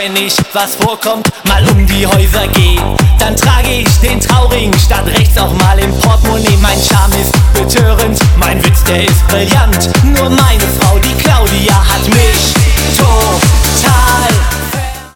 wenn ich was vorkommt, mal um die Häuser geh. Dann trage ich den Trauring statt rechts auch mal im Portemonnaie. Mein Charme ist betörend, mein Witz, der ist brillant. Nur